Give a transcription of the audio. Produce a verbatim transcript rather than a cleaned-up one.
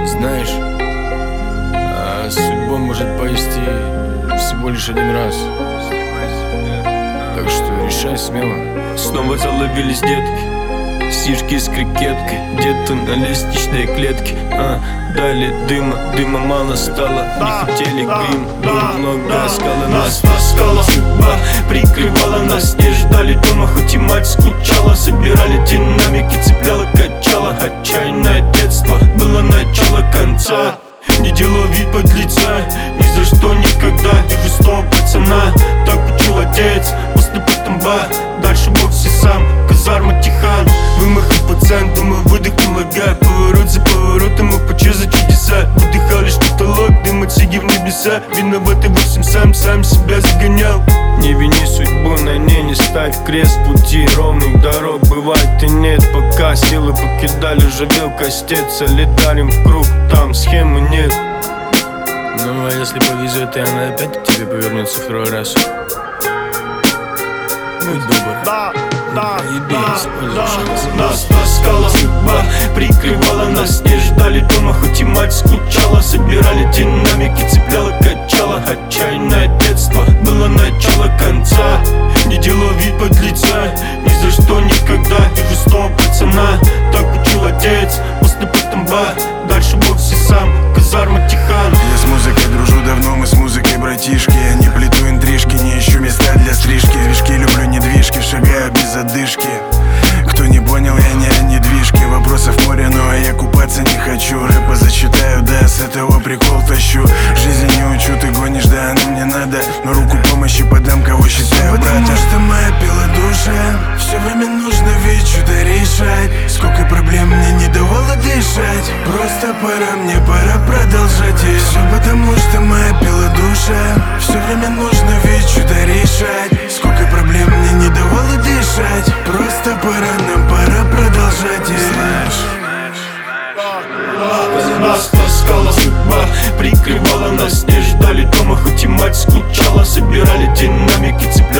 Знаешь, а судьба может повести всего лишь один раз. Так что решай смело. Снова заловились детки, сишки с крикеткой, где-то на лестничной клетке. А, дали дыма, дыма мало стало. Не хотели грим, было много скалы. Нас таскала судьба, прикрывала нас. Не ждали дома, хоть и мать скучала. Собирали динамики, цепляла, качала. Отчаянное детство, было начало конца. Не делал вид подлеца, ни за что никогда. Держу снова пацана, так учил отец. После потомба, дальше бокс и сам. Казарма Тихан, вымахал пацан, думал, выдохнул ага. Поворот за поворотом, а почти за чудеса. Выдыхал лишь потолок, дым от сиги в небеса. Виноватый восемь сам, сам себя загонял. Не вини судьбу, на ней не ставь крест. Пути ровных дорог бывает и нет. Пока силы покидали, живел костец. Солидарен в круг, там схемы нет. Ну а если повезет, и она опять к тебе повернется второй раз, будь добр, Да, да, проеби, используй шанс. Нас таскала судьба, прикрывала нас. Не ждали дома, хоть и мать скучала. Собирали динамики, цепляла, качала. Отчаянное детство, было начало конца. Не делал вид подлеца, ни за что никогда. Держу снова пацана, так учил отец. После потомба, дальше бокс и сам. Казарма Тихан. Я с музыкой дружу давно, мы с музыкой братишки. Я не плету интрижки, не ищу места для стрижки. Движки люблю недвижки, шагаю без одышки. Кто не понял, я не недвижки. Вопросов море, ну а я купаться не хочу. Рэпа зачитаю, да, с этого прикол тащу. Жизнь не учу, ты гонишь, да, оно мне надо. Но руку помощи подам, кого считаю брата. Потому что моя пила душа, все время нужно ведь что-то решать. Сколько проблем мне не давало дышать. Просто пора, мне пора продолжать. И все потому что моя пила душа, все время нужно ведь что-то решать. Сколько проблем мне не давало дышать. Просто пора, нам пора продолжать. И знаешь, нас таскала судьба, прикрывала нас. Не ждали дома, хоть и мать скучала. Собирали динамики, цепляли.